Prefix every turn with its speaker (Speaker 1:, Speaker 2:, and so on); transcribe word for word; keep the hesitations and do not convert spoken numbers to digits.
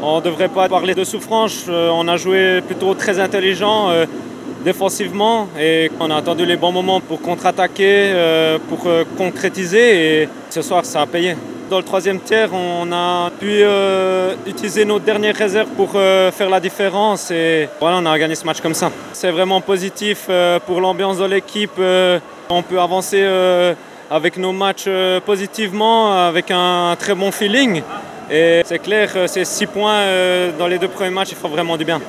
Speaker 1: On ne devrait pas parler de souffrance. On a joué plutôt très intelligent euh, défensivement et on a attendu les bons moments pour contre-attaquer, euh, pour euh, concrétiser et ce soir ça a payé. Dans le troisième tiers, on a pu euh, utiliser nos dernières réserves pour euh, faire la différence et voilà, on a gagné ce match comme ça. C'est vraiment positif euh, pour l'ambiance de l'équipe. Euh, on peut avancer euh, avec nos matchs euh, positivement, avec un, un très bon feeling. Et c'est clair, ces six points euh, dans les deux premiers matchs, ils font vraiment du bien.